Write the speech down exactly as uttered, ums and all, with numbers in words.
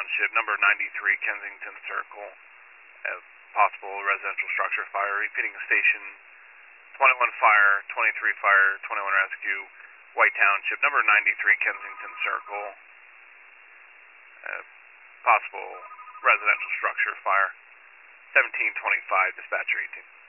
Township, number ninety-three, Kensington Circle. Uh, possible residential structure fire. Repeating station twenty-one fire, twenty-three fire, twenty-one rescue, White Township, number ninety-three, Kensington Circle. Uh, possible residential structure fire. seventeen twenty-five, dispatcher eighteen.